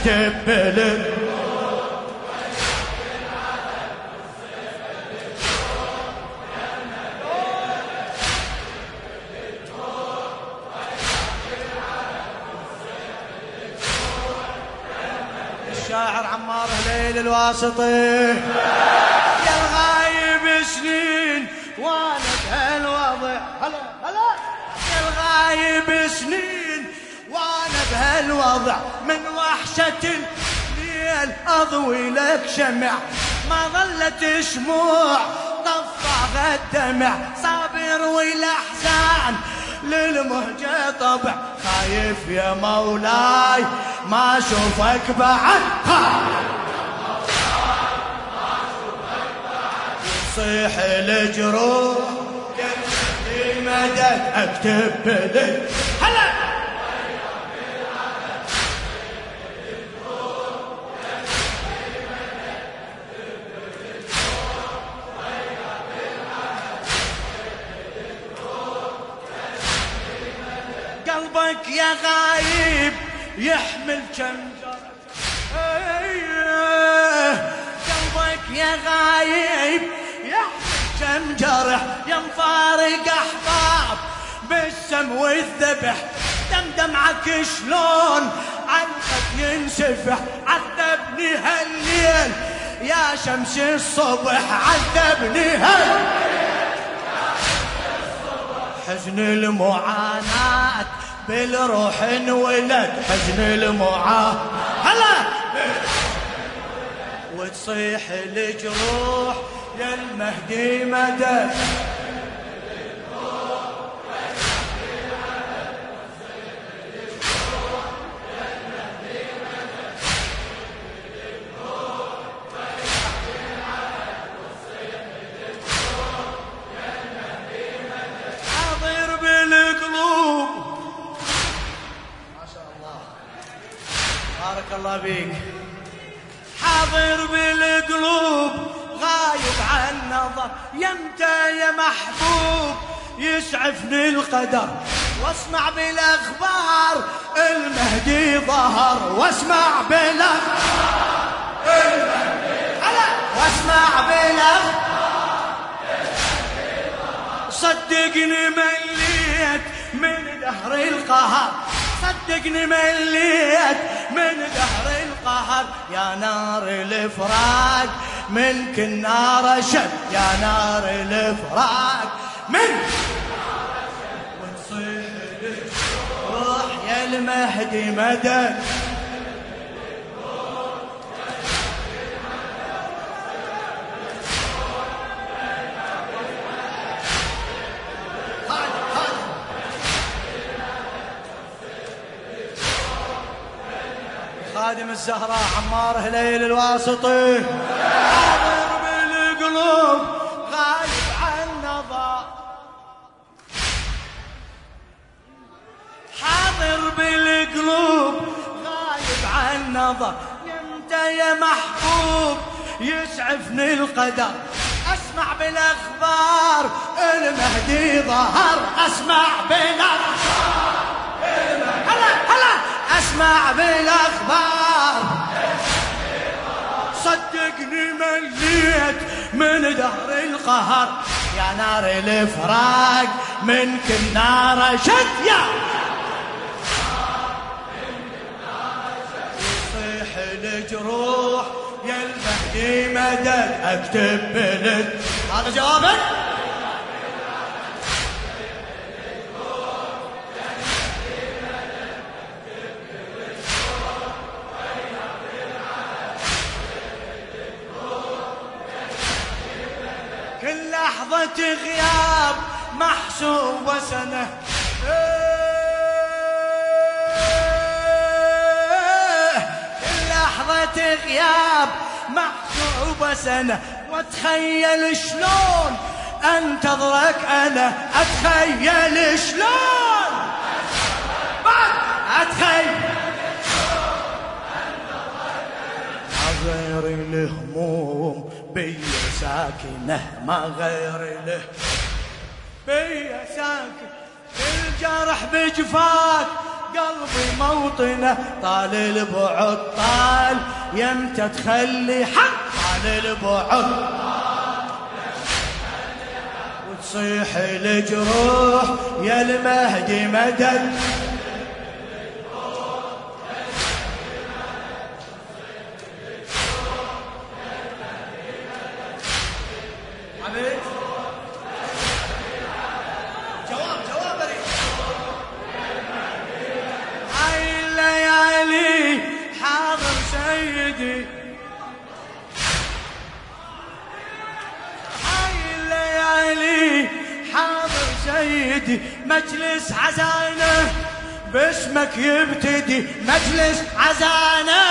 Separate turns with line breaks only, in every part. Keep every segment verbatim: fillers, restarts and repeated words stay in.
اكتب بلد الشاعر عمار هليل الواسطي. يا الغايب سنين وانا بهالوضع، هلا هلا يا الغايب سنين وانا بهالوضع، من وحشة الليل اضوي لك شمع، ما ظلت شموع طفى الدمع، صابر والاحزان للمهجة طبع، خايف يا مولاي ما اشوفك بعد، يصيح الجروح يا مدد اكتب بلد، هلا قلبك يا غايب يحمل كم جرح، قلبك يا غايب يحمل كم جرح، يا مفارق احباب بالسم والذبح، دم دمعك شلون عنك ينسفح، عذبني هالليل يا شمس الصبح، عذبني هالليل حزن المعاناة بالروح انولد، حزن المعاناة هلا وتصيح الجروح يا المهدي مدد، بارك الله بيك، حاضر بالقلوب غايب عن نظر، يمتى يا محبوب يسعفني القدر، واسمع بالاخبار المهدي ظهر، واسمع بالاخبار المهدي ظهر، واسمع بالاخبار المهدي ظهر، صدقني مليت من دهر القهر، صدقني مليت من دهر القهر، يا نار الفراق منك النار اشد، يا نار الفراق من ونصيح الروح يا المهدي مدد، خادم الزهراء عمار هليل الواسطي، حاضر بالقلوب غايب عن نظر، حاضر بالقلوب غايب عن نظر، يمتى يا محبوب يسعفني القدر، اسمع بالاخبار المهدي ظهر، اسمع بالاخبار هلا هلا اسمع بالاخبار، صدقني مليت من دهر القهر، يا نار الفراق منك النار شد، يا يصيح الجروح يا المهدي مدد اكتب بلد، هذا جوابك. كل لحظة غياب محسوبة سنة، كل لحظة غياب محسوبة سنة، واتخيل شلون انتظرك انا، اتخيل شلون بعد اتخيل غير الهموم بي ساكنة، ما غير له بي ساكن، الجرح بجفاك قلبي موطنه، طال البعد طال يمتى تخلي حق، طال البعد وتصيح الجروح يا المهدي مدد. جواب جواب هاي الليالي حاضر سيدي، هاي الليالي حاضر سيدي، مجلس عزاينه باسمك يبتدي، مجلس عزاينه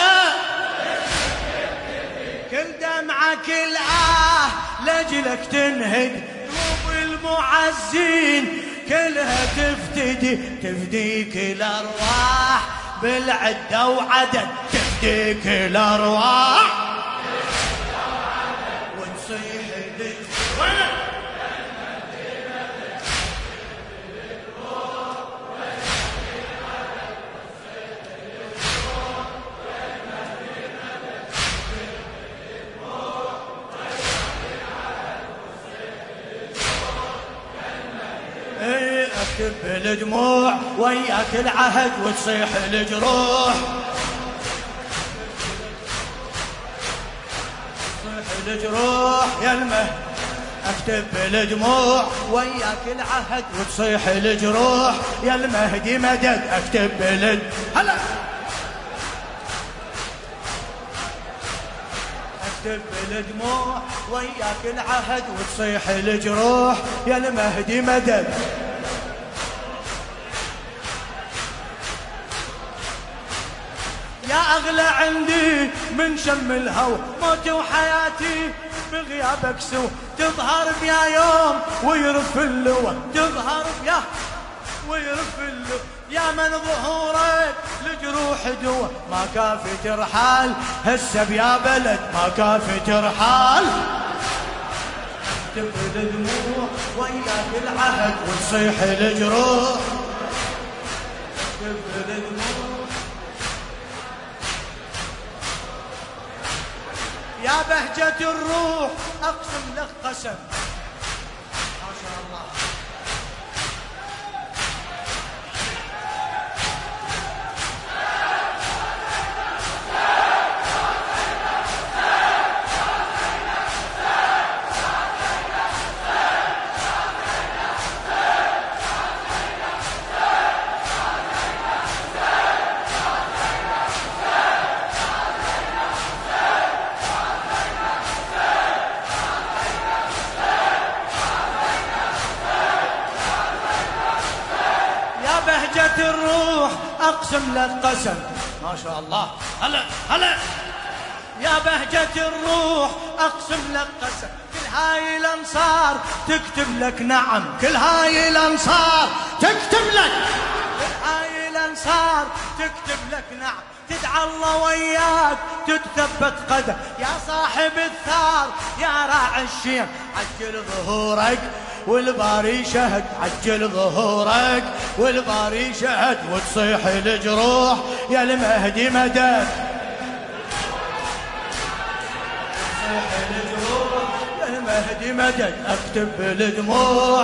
كل دمعة كل آه لجلك تنهد، قلوب المعزين كلها تفتدي، تفديك الأرواح بالعدة وعدد، تفديك الأرواح ونصيح لك اكتب بالدموع وياك العهد وتصيح الجروح، تصيح الجروح يا المهد، اكتب بالدموع وياك العهد وتصيح الجروح يا المهدي مدد، اكتب بالد هلا اكتب بالدموع وياك العهد وتصيح الجروح يا المهدي مدد. يا أغلى عندي من شم الهوى، موتي وحياتي بغيابك سوى، تظهر بيا يوم ويرف اللوى، تظهر بيا ويرف اللوى، يا من ظهورك لجروح دوا، ما كافي ترحال هسه بيا بلد، ما كافي ترحال تبرد دموع وياك العهد وتصيح الجروح، تبرد دموع يا بهجة الروح أقسم لك قسم، ما شاء الله بهجة الروح أقسم لك قسم، ما شاء الله هلا هلا يا بهجة الروح أقسم لك قسم، كل هاي الأنصار تكتب لك نعم، كل هاي الأنصار تكتب لك، كل هاي الأنصار تكتب لك نعم، تدعى الله وياك تتثبت قدم، يا صاحب الثار يا راعي الشيم، عجل ظهورك والباري شهد، عجل ظهورك والباري شهد وتصيح الجروح يا المهدي مدد، تصيح الجروح يا المهدي مدد، اكتب بالدموع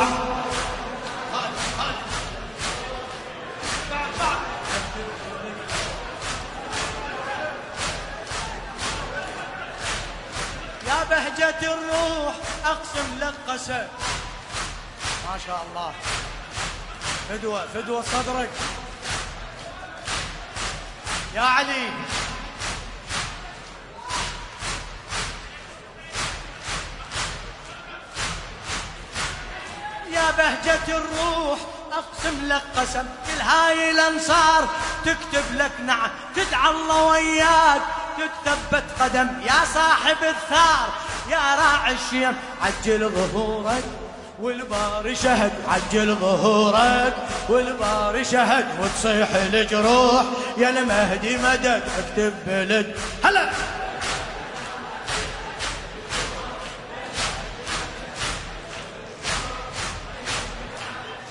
يا بهجة الروح اقسم لك قسم، ما شاء الله فدوة فدوة صدرك يا علي، يا بهجة الروح أقسم لك قسم، كل هاي الأنصار تكتب لك نعم، تدعى الله وياك تتثبت قدم، يا صاحب الثار يا راعي الشيم، عجل ظهورك والباري شهد، عجل ظهورك والباري شهد وتصيح الجروح يا المهدي مدد، اكتب بلد هلا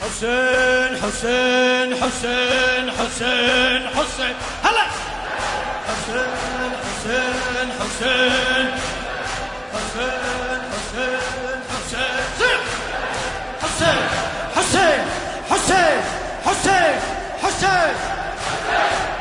حسين حسين حسين حسين حسين هلا حسين حسين حسين حسين حسين حسين حسين حسين حسين حسين حسين